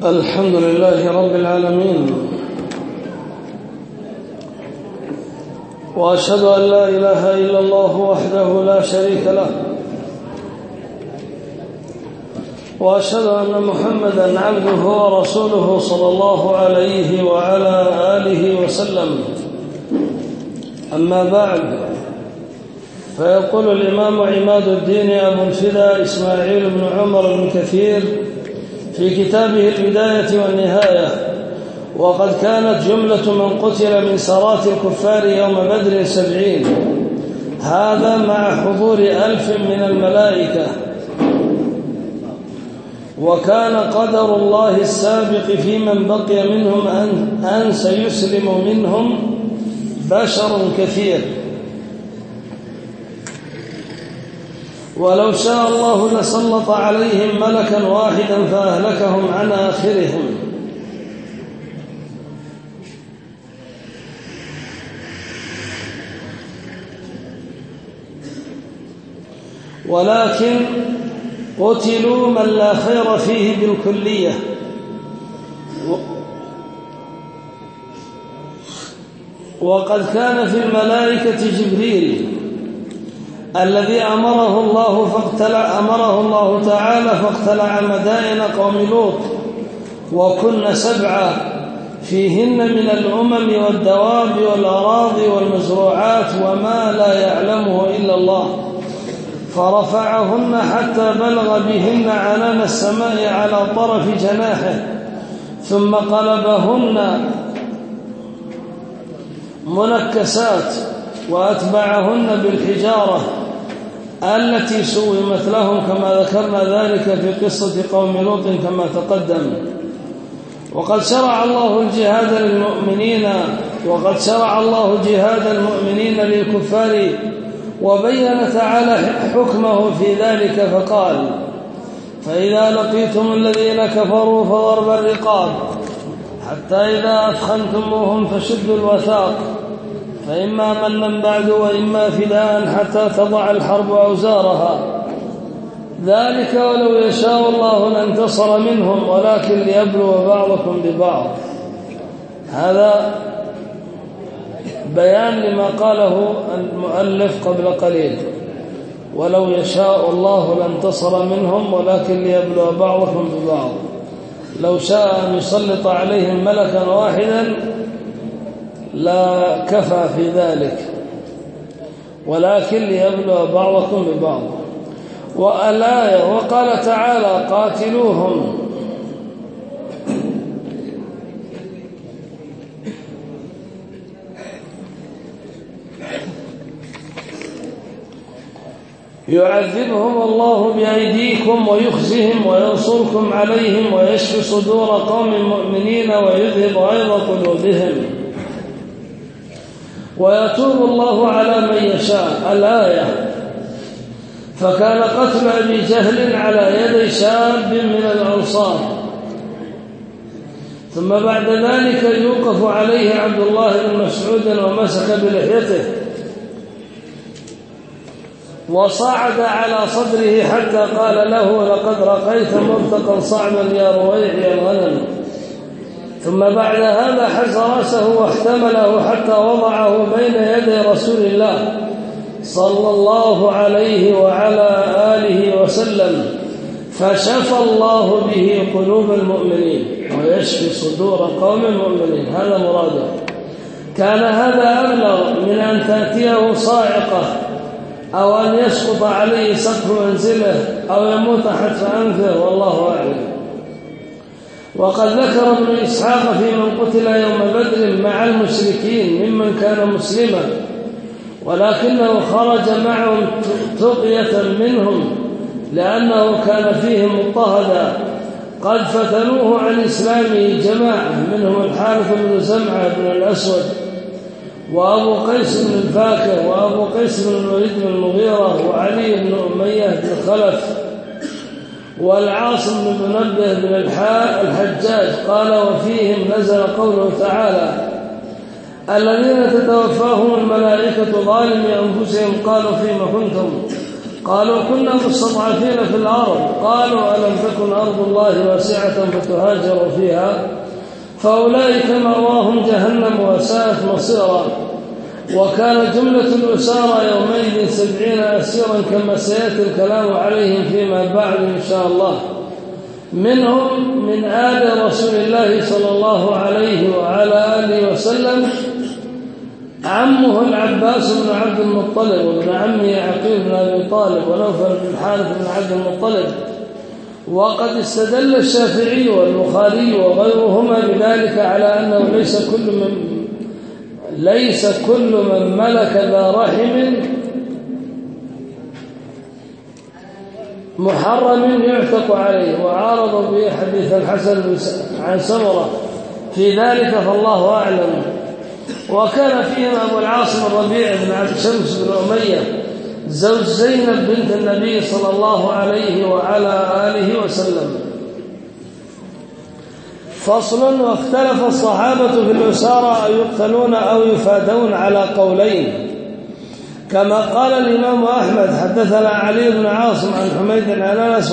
الحمد لله رب العالمين، وأشهد أن لا إله إلا الله وحده لا شريك له، وأشهد أن محمدًا عبده ورسوله صلى الله عليه وعلى آله وسلم. أما بعد، فيقول الإمام عماد الدين أبو الفداء إسماعيل بن عمر بن كثير في كتابه البداية والنهاية: وقد كانت جملة من قتل من سرات الكفار يوم بدر 70، هذا مع حضور 1000 من الملائكة. وكان قدر الله السابق في من بقي منهم أن سيسلم منهم بشر كثير، ولو شاء الله لسلط عليهم ملكا واحدا فأهلكهم عن آخرهم. ولكن قتلوا من لا خير فيه بالكلية، وقد كان في الملائكة جبريل الذي أمره الله تعالى فاقتلع مدائن قوم لوط، وكن 7 فيهن من الأمم والدواب والأراضي والمزروعات وما لا يعلمه إلا الله، فرفعهن حتى بلغ بهن عنان السماء على طرف جناحه، ثم قلبهن منكسات وأتبعهن بالحجارة التي سومت لهم، كما ذكرنا ذلك في قصة قوم لوط كما تقدم. وقد شرع الله جهاد المؤمنين للكفار، وبين تعالى حكمه في ذلك فقال: فإذا لقيتم الذين كفروا فضرب الرقاب حتى إذا أثخنتموهم فشدوا الوثاق، فإما منا بعد وإما فداء حتى تضع الحرب أوزارها، ذلك ولو يشاء الله لانتصر منهم ولكن ليبلو بعضكم ببعض. هذا بيان لما قاله المؤلف قبل قليل: ولو يشاء الله لانتصر منهم ولكن ليبلو بعضكم ببعض. لو شاء أن يسلط عليهم ملكا واحدا لا كفى في ذلك، ولكن ليبلو بعضكم ببعض. والآية: وقال تعالى: قاتلوهم. يعذبهم الله بأيديكم ويخزهم وينصركم عليهم ويشفي صدور قوم مؤمنين ويذهب غيظ قلوبهم ويتوب الله على من يشاء. الآية: فكان قتل أبي جهل على يد شاب من الأنصار، ثم بعد ذلك يوقف عليه عبد الله بن مسعود ومسك بلحيته وصعد على صدره حتى قال له: لقد رقيت مرتقا صعبا يا رويع الغنم. ثم بعد هذا حز رأسه واحتمله حتى وضعه بين يدي رسول الله صلى الله عليه وعلى آله وسلم، فشفى الله به قلوب المؤمنين ويشفي صدور قوم المؤمنين. هذا مراده. كان هذا أبلغ من أن تأتيه صاعقة أو أن يسقط عليه سقف منزله أو يموت حتف أنفه، والله أعلم. وقد ذكر ابن إسحاق في من قتل يوم بدر مع المشركين ممن كان مسلما، ولكنه خرج معهم تقية منهم لأنه كان فيهم مضطهدا قد فتنوه عن إسلامه جماعة، منهم الحارث بن زمعة بن الأسود وأبو قيس بن الفاكه وأبو قيس بن الوليد بن المغيرة وعلي بن أمية بن خلف والعاصم بن منبه بن الحجاج. قال: وفيهم نزل قوله تعالى: الذين تتوفاهم الملائكة ظالمي أنفسهم قالوا فيما كنتم؟ قالوا كنا مستضعفين في الأرض. قالوا ألم تكن أرض الله واسعة فتهاجروا فيها فأولئك مأواهم جهنم وساءت مصيرا. وكان جملة الأسارى يومئذ 70 أسيرا كما سيأتي الكلام عليهم فيما بعد إن شاء الله. منهم من آل رسول الله صلى الله عليه وعلى آله وسلم عمه العباس بن عبد المطلب وابن عمه عقيل بن أبي طالب ونوفل بن الحارث بن عبد المطلب. وقد استدل الشافعي والبخاري وغيرهما بذلك على أنه ليس كل من ملك ذا رحم محرم يعتق عليه، وعارض به حديث الحسن عن سمرة في ذلك فالله أعلم. وكان فيهم أبو العاصم الربيع بن عبد شمس بن أمية زوج زينب بنت النبي صلى الله عليه وعلى آله وسلم. فصل. واختلف الصحابة في الأسارى أن يقتلون أو يفادون على قولين، كما قال الإمام أحمد حدثنا علي بن عاصم عن حميد عن أنس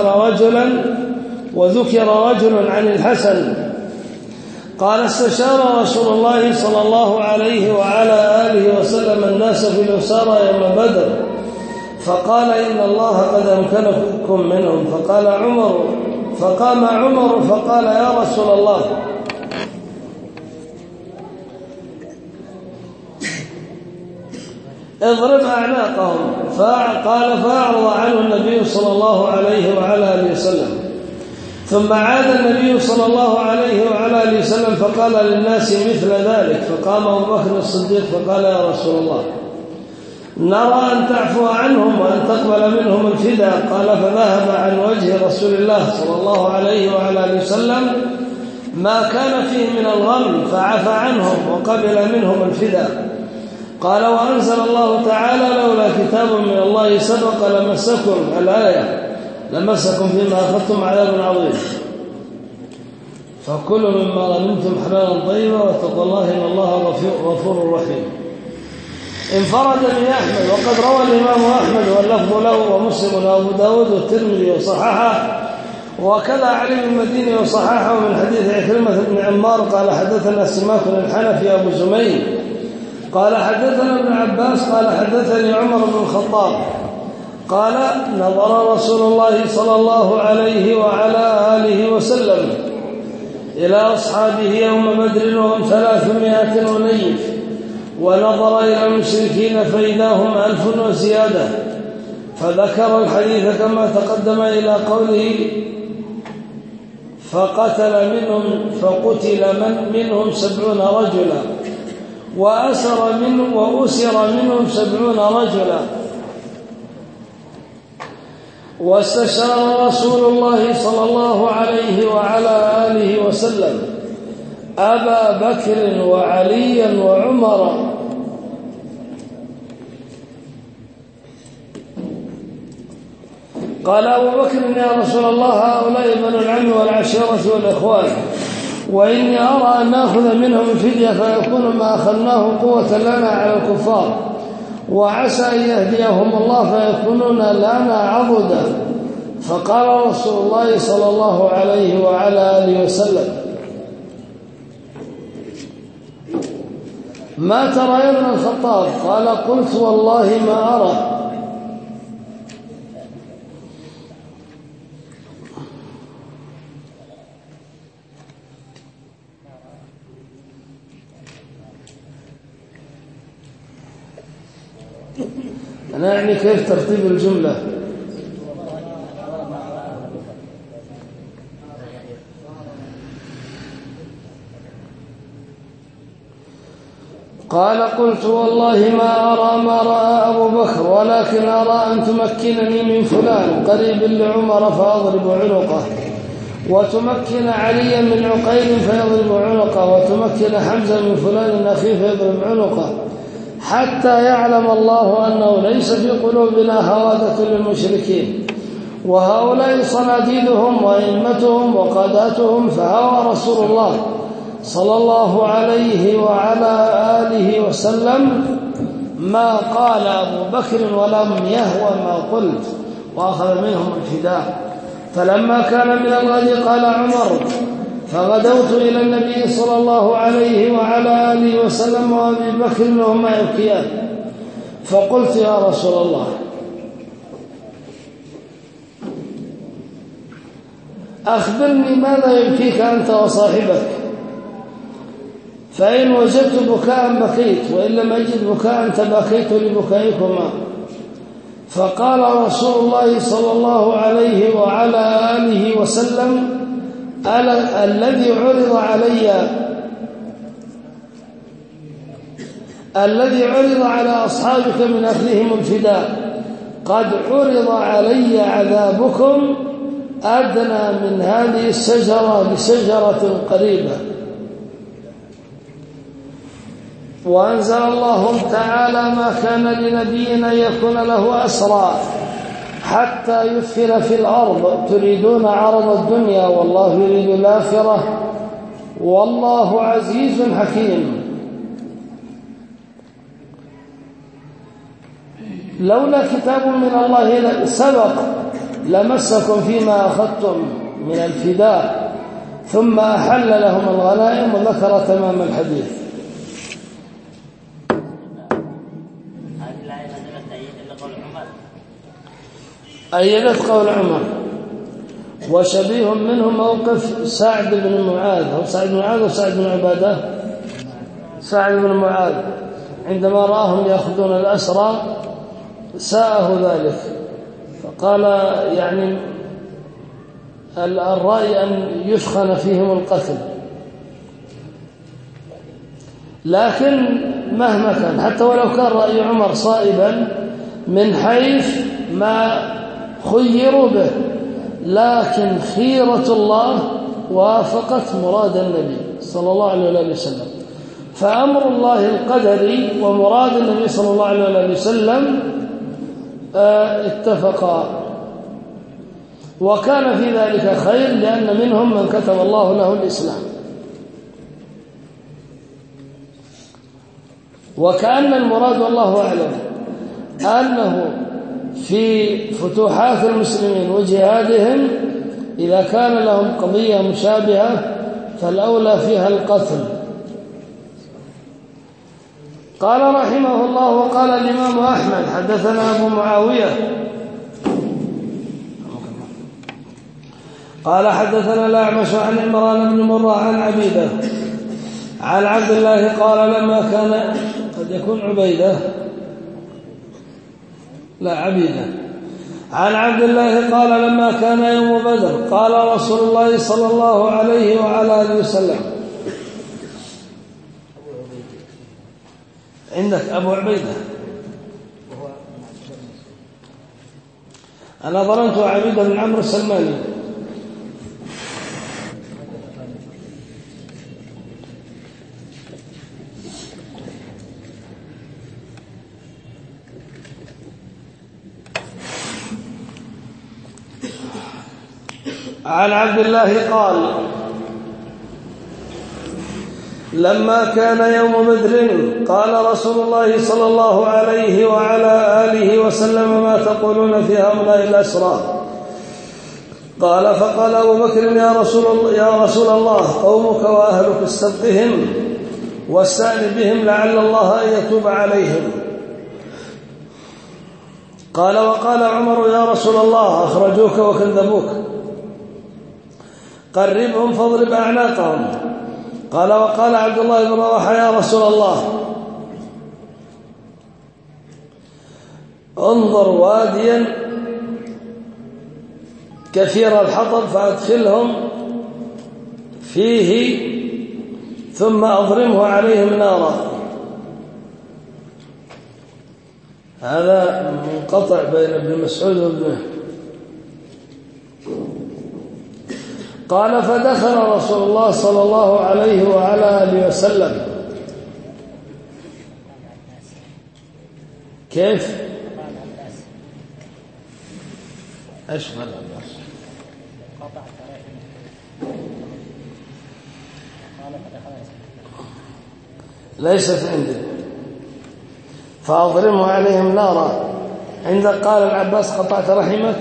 وذكر رجل عن الحسن قال استشار رسول الله صلى الله عليه وعلى آله وسلم الناس في الأسارى يوم بدر فقال إن الله قد أمكنكم منهم. فقام عمر فقال يا رسول الله اضرب أعناقهم. قال فأعرض عنه النبي صلى الله عليه وعلى آله وسلم. ثم عاد النبي صلى الله عليه وعلى آله وسلم فقال للناس مثل ذلك. فقام أبو بكر الصديق فقال يا رسول الله نرى أن تعفو عنهم وأن تقبل منهم الفداء. قال فذهب عن وجه رسول الله صلى الله عليه وعلى آله وسلم ما كان فيه من الغم فعفى عنهم وقبل منهم الفداء. قال وأنزل الله تعالى لولا كتاب من الله سبق لمسكم الآية لمسكم فيما أخذتم عذاب عظيم. فكلوا مما غنمتم حلالا طيبا واتقوا الله إن الله غفور رحيم. انفرد به أحمد وقد روى الإمام أحمد واللفظ له ومسلم وأبو داود والترمذي وصححه وكذا علي بن المديني وصححه من حديث عكرمة بن عمار قال حدثنا سماك الحنفي أبو زميل قال حدثنا ابن عباس قال حدثني عمر بن الخطاب قال نظر رسول الله صلى الله عليه وعلى آله وسلم إلى أصحابه يوم بدر وهم 300 ونيف ونظر إلى المشركين فإذا هم 1000 وزيادة. فذكر الحديث كما تقدم إلى قوله فقتل منهم 70 رجلا وأسر منهم 70 رجلا. واستشار رسول الله صلى الله عليه وعلى آله وسلم أبا بكر وعليا وعمر. قال أبو بكر يا رسول الله هؤلاء بنو العم والعشيرة والإخوان وإني أرى أن نأخذ منهم الفدية فيكون ما أخذناه قوة لنا على الكفار وعسى أن يهديهم الله فيكونون لنا عضدا. فقال رسول الله صلى الله عليه وعلى آله وسلم ما ترى يا ابن الخطاب؟ قال قلت والله ما أرى. أنا يعني كيف ترتيب الجملة؟ قال قلت والله ما أرى ما رأى أبو بكر ولكن أرى أن تمكنني من فلان قريب لعمر فأضرب عنقه وتمكن عليا من عقيل فيضرب عنقه وتمكن حمزة من فلان أخيه فيضرب عنقه حتى يعلم الله أنه ليس في قلوبنا هوادة للمشركين وهؤلاء صناديدهم وأئمتهم وقاداتهم. فهوى رسول الله صلى الله عليه وعلى آله وسلم ما قال أبو بكر ولم يهوى ما قلت وأخذ منهم الفداء. فلما كان من الغد قال عمر: فغدوت إلى النبي صلى الله عليه وعلى آله وسلم وأبي بكر وهما يبكيان، فقلت: يا رسول الله، أخبرني ماذا يبكيك أنت وصاحبك؟ فإن وجدت بكاء بكيت، وإن لم أجد بكاء تباكيت لبكائكما. فقال رسول الله صلى الله عليه وعلى آله وسلم: الذي عرض على أصحابك من أخذهم الفداء قد عرض علي عذابكم أدنى من هذه الشجرة بشجرة قريبة. وأنزل الله تعالى: ما كان لنبي أن يكون له أسرى حتى يثخن في الأرض تريدون عرض الدنيا والله يريد الآخرة والله عزيز حكيم. لولا كتاب من الله سبق لمسكم فيما أخذتم من الفداء، ثم أحل لهم الغنائم وذكر تمام الحديث. أيدت قول عمر. وشبيه منه موقف سعد بن معاذ، هو سعد بن معاذ وسعد بن عبادة؟ سعد بن معاذ عندما رآهم يأخذون الأسرى ساءه ذلك، فقال يعني الرأي أن يثخن فيهم القتل، لكن مهما كان حتى ولو كان رأي عمر صائبا من حيث ما خيروا به، لكن خيرة الله وافقت مراد النبي صلى الله عليه وسلم، فأمر الله القدري ومراد النبي صلى الله عليه وسلم اتفقا، وكان في ذلك خير لأن منهم من كتب الله له الإسلام. وكأن المراد والله أعلم أنه في فتوحات المسلمين وجهادهم إذا كان لهم قضية مشابهة فالأولى فيها القتل. قال رحمه الله: وقال الإمام أحمد حدثنا أبو معاوية قال حدثنا الأعمش عن عمران بن مرة عن عبيدة عن عبد الله قال لما كان، قد يكون عبيدة لا عبيدة، عن عبد الله قال لما كان يوم بدر قال رسول الله صلى الله عليه وعلى آله وسلم. عندك أبو عبيدة، أنا ظننت عبيدة بن عمرو السلماني. عن عبد الله قال لما كان يوم بدر قال رسول الله صلى الله عليه وعلى آله وسلم: ما تقولون في هؤلاء الأسرى؟ قال: فقال أبو بكر: يا رسول الله، قومك وأهلك استبقهم واستأن بهم لعل الله أن يتوب عليهم. قال: وقال عمر: يا رسول الله، أخرجوك وكذبوك، قربهم فاضرب أعناقهم. قال: وقال عبد الله بن رواحة: يا رسول الله، انظر واديا كثير الحطب فأدخلهم فيه ثم أضرمه عليهم نارا. هذا منقطع بين ابن مسعود وابنه. قال: فدخل رسول الله صلى الله عليه وعلى آله وسلم. كيف؟ ايش هذا الناس؟ ليست عندي. فأضرمه عليهم نارا. عندك قال العباس قطعت رحمك؟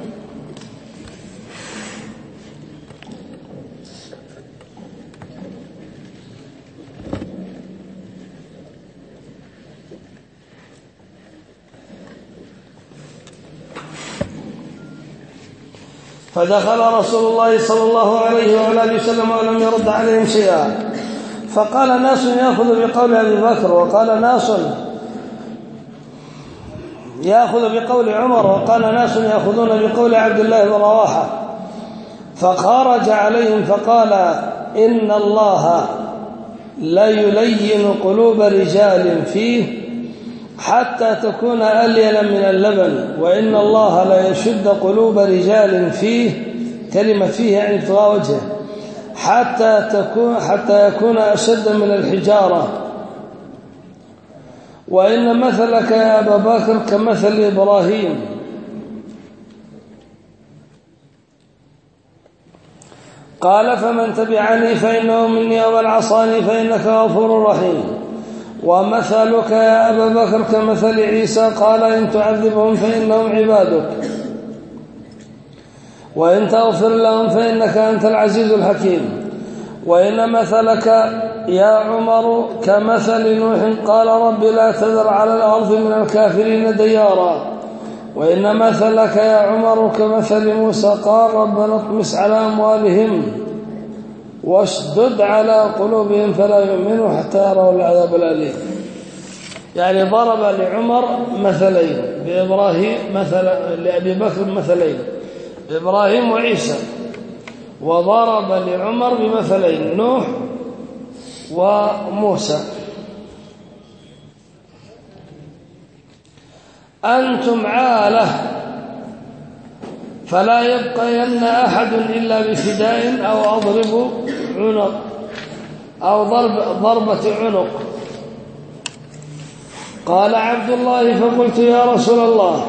فدخل رسول الله صلى الله عليه وآله وسلم ولم يرد عليهم شيئا، فقال ناس يأخذ بقول أبي بكر، وقال ناس يأخذ بقول عمر، وقال ناس يأخذون بقول عبد الله بن رواحة. فخرج عليهم فقال إن الله لا يلين قلوب رجال فيه حتى تكون ألين من اللبن، وإن الله لا يشد قلوب رجال فيه، كلمة فيه يعني ابتغاء وجهه، حتى يكون أشد من الحجارة. وإن مثلك يا أبا بكر كمثل إبراهيم قال فمن تبعني فإنه مني ومن عصاني فإنك غفور رحيم. ومثلك يا أبا بكر كمثل عيسى قال إن تعذبهم فإنهم عبادك وإن تغفر لهم فإنك أنت العزيز الحكيم. وإن مثلك يا عمر كمثل نوح قال رب لا تذر على الأرض من الكافرين ديارا. وإن مثلك يا عمر كمثل موسى قال ربنا اطمس على أموالهم واشدد على قلوبهم فلا يؤمنوا حتى يروا العذاب الأليم. يعني ضرب لعمر مثلين، بإبراهيم لأبي بكر مثلين، إبراهيم وعيسى، وضرب لعمر بمثلين، نوح وموسى. أنتم عالة فلا يبقين أحد إلا بفداء أو أضرب عنق أو ضربة عنق. قال عبد الله فقلت يا رسول الله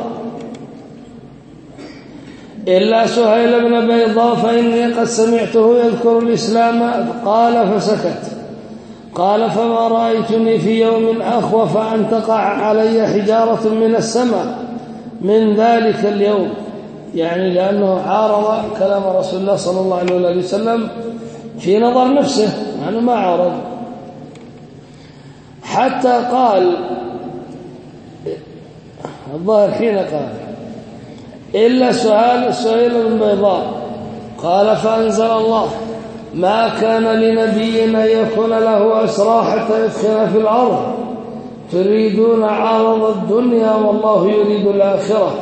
إلا سهيل بن بيضاء فإني قد سمعته يذكر الإسلام. قال فسكت. قال فما رأيتني في يوم أخوف أن تقع علي حجارة من السماء من ذلك اليوم، يعني لأنه عارض كلام رسول الله صلى الله عليه وسلم في نظر نفسه، يعني ما عارض، حتى قال الظاهر حين قال إلا سهيل بن بيضاء. قال فأنزل الله ما كان لنبي أن يكون له أسرى حتى يثخن في الأرض تريدون عرض الدنيا والله يريد الآخرة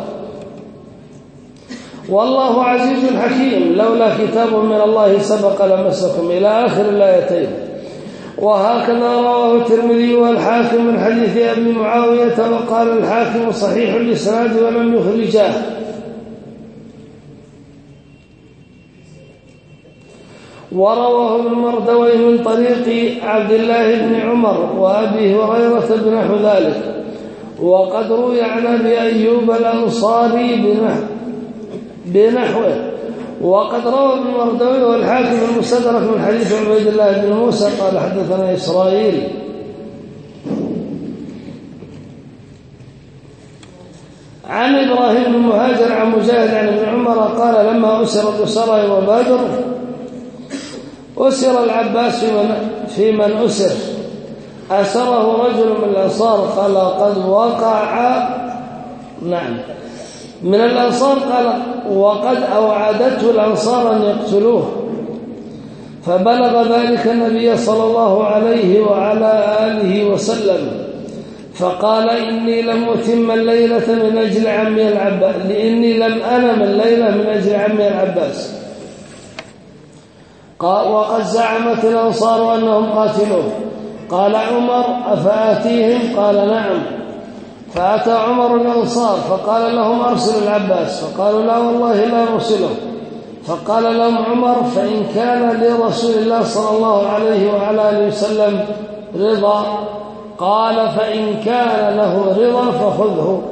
والله عزيز حكيم لولا كتاب من الله سبق لمسكم إلى آخر الآيتين. وهكذا رواه الترمذي والحاكم من حديث أبي معاوية، وقال الحاكم صحيح الإسناد ولم يخرجاه. ورواه ابن مردويه من طريق عبد الله بن عمر وأبي هريرة بنحو ذلك. وقد روي عن أبي أيوب الأنصاري بنحوه. وقد روى ابن مردويه والحاكم المستدرك من حديث عبيد الله بن موسى قال حدثنا إسرائيل عن إبراهيم بن مهاجر عن مجاهد عن ابن عمر قال لما أسر الأسرى يوم بدر أسر العباس في من أسر أسره رجل من الأنصار قال قد وقع من الأنصار قال وقد أوعدته الأنصار أن يقتلوه، فبلغ ذلك النبي صلى الله عليه وعلى آله وسلم فقال إني لم أتم الليلة من أجل عمي العباس، لإني لم أنم الليلة من أجل عمي العباس. وقد زعمت الأنصار أنهم قاتلوه. قال عمر أفآتيهم؟ قال نعم. فأتى عمر الأنصار فقال لهم أرسل العباس، فقالوا لا والله لا نرسله. فقال لهم عمر فإن كان لرسول الله صلى الله عليه وعلى آله وسلم رضا، قال فإن كان له رضا فخذه.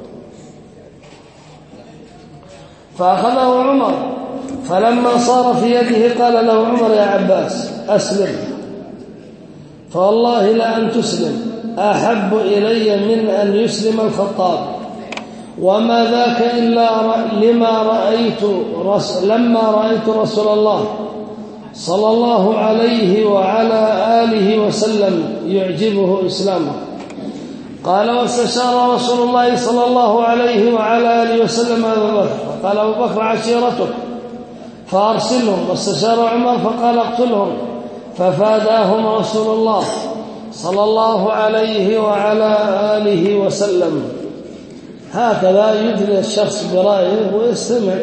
فأخذه عمر، فلما صار في يده قال له عمر يا عباس أسلم، فوالله لا أن تسلم أحب إلي من أن يسلم الخطاب، وما ذاك إلا لما لما رأيت رسول الله صلى الله عليه وعلى آله وسلم يعجبه إسلامه. قال واستشار رسول الله صلى الله عليه وعلى آله وسلم أبا بكر فقال أبو بكر عشيرتك فأرسلهم، واستشار عمر فقال اقتلهم، ففاداهم رسول الله صلى الله عليه وعلى آله وسلم. هكذا يدلي الشخص برأيه ويستمع.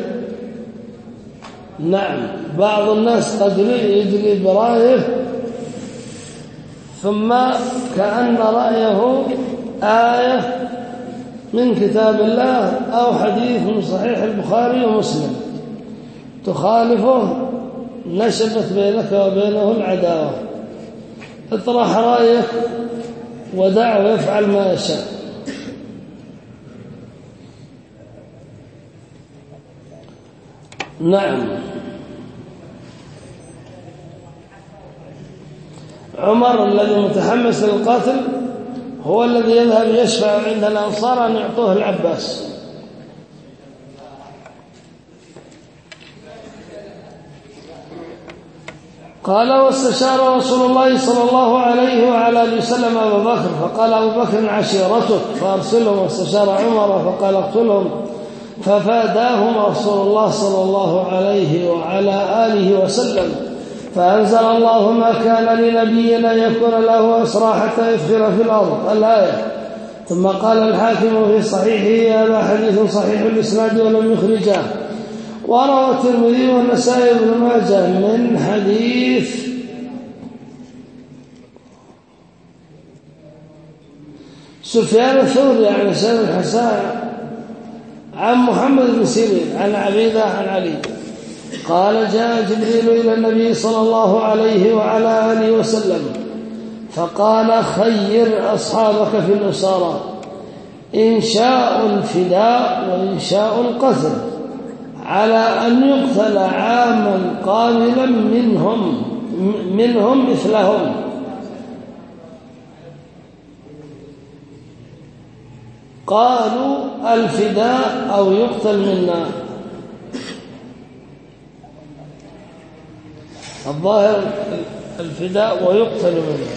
نعم، بعض الناس قد يدلي برأيه ثم كأن رأيه آية من كتاب الله أو حديث من صحيح البخاري ومسلم تخالفه، نشبت بينك وبينه العداوة. اطرح رأيك ودعه يفعل ما يشاء. نعم. عمر الذي متحمس للقاتل هو الذي يذهب يشفع عند الأنصار أن يعطوه العباس. قال واستشار رسول الله صلى الله عليه وعلى آله وسلم أبا بكر فقال أبو بكر عشيرتك فأرسلهم، واستشار عمر فقال اقتلهم، ففاداهم رسول الله صلى الله عليه وعلى آله وسلم. فأنزل الله ما كان لنبي أن يكون له أسرى حتى يفخر في الأرض الآية. ثم قال الحاكم في صحيحه هذا حديث صحيح الإسناد ولم يخرجه. وروى الترمذي والنسائي بن ماجه من حديث سفيان الثوري عن سعيد الحسان عن محمد بن سيرين عن عبيدة عن علي قال جاء جبريل إلى النبي صلى الله عليه وعلى آله وسلم فقال خير أصحابك في الأسارى إن شاء الفداء وإن شاء القتل، على أن يقتل عاما قابلا منهم مثلهم. قالوا الفداء أو يقتل منا. الظاهر الفداء ويقتل منه،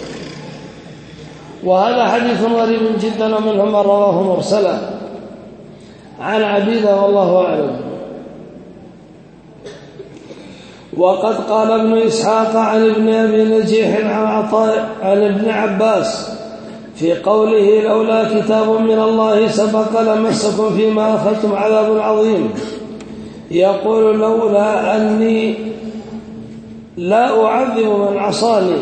وهذا حديث غريب جدا، ومنهم من رواه مرسلا عن عبيدة والله أعلم. وقد قال ابن إسحاق عن ابن أبي نجيح عن عطاء عن ابن عباس في قوله لولا كتاب من الله سبق لمسكم فيما أخذتم عذاب عظيم، يقول لولا أني لا أعذب من عصاني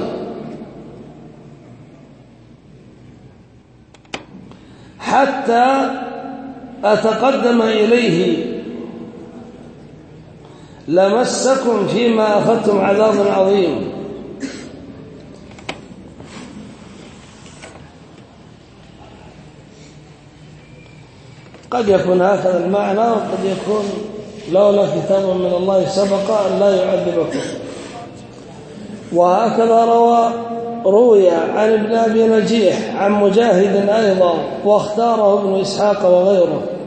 حتى أتقدم إليه لمسكم فيما أخذتم عذاب عظيم. قد يكون هكذا المعنى، وقد يكون لولا كتاب من الله سبق أن لا يعذبكم. وهكذا روي عن ابن أبي نجيح عن مجاهد أيضا، واختاره ابن إسحاق وغيره